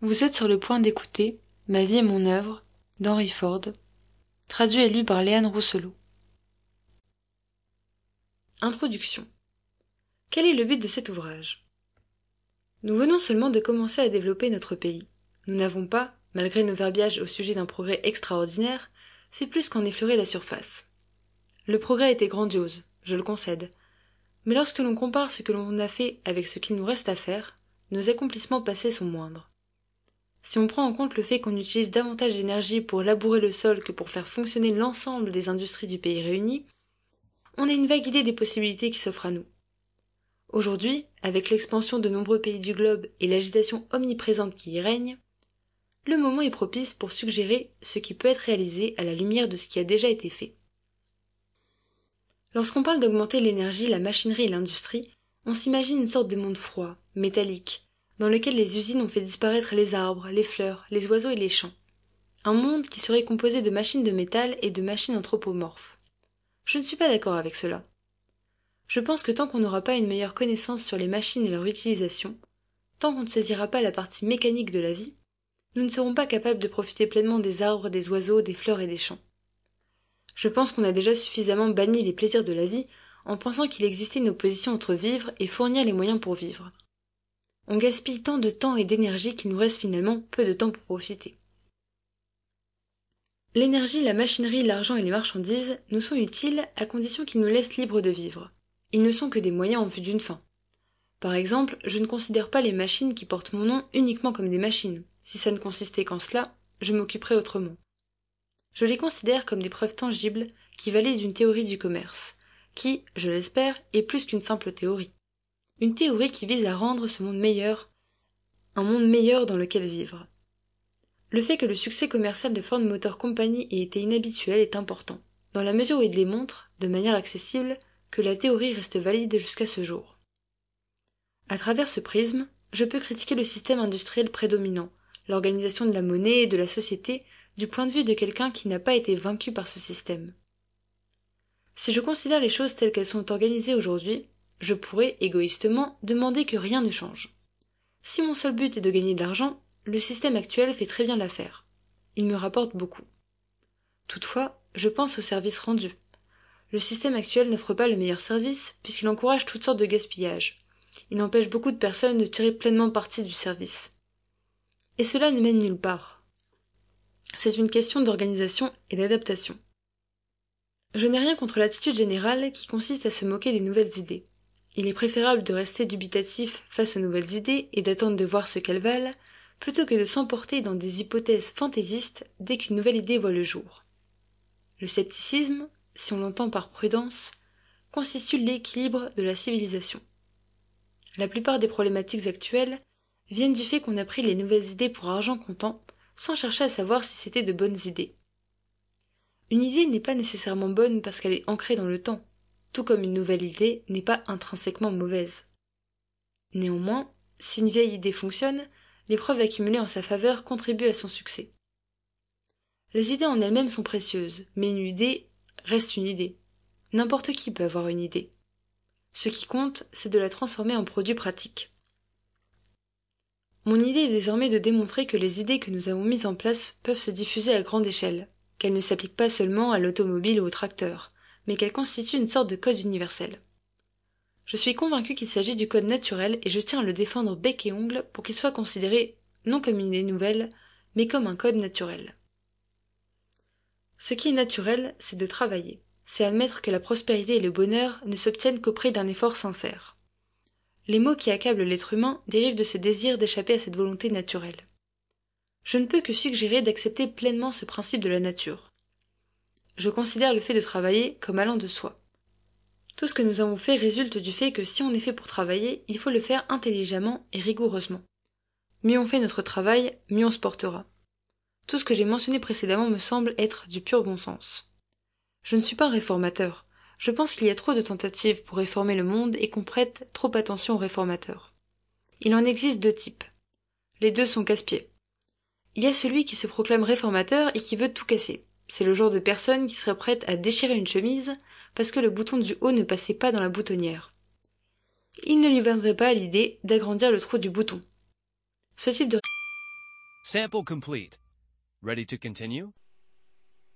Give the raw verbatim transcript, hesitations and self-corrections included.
Vous êtes sur le point d'écouter Ma vie et mon œuvre d'Henry Ford, traduit et lu par Léane Rousselot. Introduction. Quel est le but de cet ouvrage? Nous venons seulement de commencer à développer notre pays. Nous n'avons pas, malgré nos verbiages au sujet d'un progrès extraordinaire, fait plus qu'en effleurer la surface. Le progrès a été grandiose, je le concède. Mais lorsque l'on compare ce que l'on a fait avec ce qu'il nous reste à faire, nos accomplissements passés sont moindres. Si on prend en compte le fait qu'on utilise davantage d'énergie pour labourer le sol que pour faire fonctionner l'ensemble des industries du pays réunies, on a une vague idée des possibilités qui s'offrent à nous. Aujourd'hui, avec l'expansion de nombreux pays du globe et l'agitation omniprésente qui y règne, le moment est propice pour suggérer ce qui peut être réalisé à la lumière de ce qui a déjà été fait. Lorsqu'on parle d'augmenter l'énergie, la machinerie et l'industrie, on s'imagine une sorte de monde froid, métallique, dans lequel les usines ont fait disparaître les arbres, les fleurs, les oiseaux et les champs. Un monde qui serait composé de machines de métal et de machines anthropomorphes. Je ne suis pas d'accord avec cela. Je pense que tant qu'on n'aura pas une meilleure connaissance sur les machines et leur utilisation, tant qu'on ne saisira pas la partie mécanique de la vie, nous ne serons pas capables de profiter pleinement des arbres, des oiseaux, des fleurs et des champs. Je pense qu'on a déjà suffisamment banni les plaisirs de la vie en pensant qu'il existait une opposition entre vivre et fournir les moyens pour vivre. On gaspille tant de temps et d'énergie qu'il nous reste finalement peu de temps pour profiter. L'énergie, la machinerie, l'argent et les marchandises nous sont utiles à condition qu'ils nous laissent libres de vivre. Ils ne sont que des moyens en vue d'une fin. Par exemple, je ne considère pas les machines qui portent mon nom uniquement comme des machines. Si ça ne consistait qu'en cela, je m'occuperais autrement. Je les considère comme des preuves tangibles qui valident une théorie du commerce, qui, je l'espère, est plus qu'une simple théorie. Une théorie qui vise à rendre ce monde meilleur, un monde meilleur dans lequel vivre. Le fait que le succès commercial de Ford Motor Company ait été inhabituel est important, dans la mesure où il démontre, de manière accessible, que la théorie reste valide jusqu'à ce jour. À travers ce prisme, je peux critiquer le système industriel prédominant, l'organisation de la monnaie et de la société, du point de vue de quelqu'un qui n'a pas été vaincu par ce système. Si je considère les choses telles qu'elles sont organisées aujourd'hui, je pourrais, égoïstement, demander que rien ne change. Si mon seul but est de gagner de l'argent, le système actuel fait très bien l'affaire. Il me rapporte beaucoup. Toutefois, je pense au service rendu. Le système actuel n'offre pas le meilleur service puisqu'il encourage toutes sortes de gaspillage. Il empêche beaucoup de personnes de tirer pleinement parti du service. Et cela ne mène nulle part. C'est une question d'organisation et d'adaptation. Je n'ai rien contre l'attitude générale qui consiste à se moquer des nouvelles idées. Il est préférable de rester dubitatif face aux nouvelles idées et d'attendre de voir ce qu'elles valent, plutôt que de s'emporter dans des hypothèses fantaisistes dès qu'une nouvelle idée voit le jour. Le scepticisme, si on l'entend par prudence, constitue l'équilibre de la civilisation. La plupart des problématiques actuelles viennent du fait qu'on a pris les nouvelles idées pour argent comptant, sans chercher à savoir si c'était de bonnes idées. Une idée n'est pas nécessairement bonne parce qu'elle est ancrée dans le temps, tout comme une nouvelle idée n'est pas intrinsèquement mauvaise. Néanmoins, si une vieille idée fonctionne, les preuves accumulées en sa faveur contribuent à son succès. Les idées en elles-mêmes sont précieuses, mais une idée reste une idée. N'importe qui peut avoir une idée. Ce qui compte, c'est de la transformer en produit pratique. Mon idée est désormais de démontrer que les idées que nous avons mises en place peuvent se diffuser à grande échelle, qu'elles ne s'appliquent pas seulement à l'automobile ou au tracteur, mais qu'elles constituent une sorte de code universel. Je suis convaincu qu'il s'agit du code naturel et je tiens à le défendre bec et ongle pour qu'il soit considéré non comme une idée nouvelle, mais comme un code naturel. Ce qui est naturel, c'est de travailler, c'est admettre que la prospérité et le bonheur ne s'obtiennent qu'auprès d'un effort sincère. Les maux qui accablent l'être humain dérivent de ce désir d'échapper à cette volonté naturelle. Je ne peux que suggérer d'accepter pleinement ce principe de la nature. Je considère le fait de travailler comme allant de soi. Tout ce que nous avons fait résulte du fait que si on est fait pour travailler, il faut le faire intelligemment et rigoureusement. Mieux on fait notre travail, mieux on se portera. Tout ce que j'ai mentionné précédemment me semble être du pur bon sens. Je ne suis pas un réformateur. Je pense qu'il y a trop de tentatives pour réformer le monde et qu'on prête trop attention aux réformateurs. Il en existe deux types. Les deux sont casse-pieds. Il y a celui qui se proclame réformateur et qui veut tout casser. C'est le genre de personne qui serait prête à déchirer une chemise parce que le bouton du haut ne passait pas dans la boutonnière. Il ne lui viendrait pas à l'idée d'agrandir le trou du bouton. Ce type de Sample complete. Ready to continue?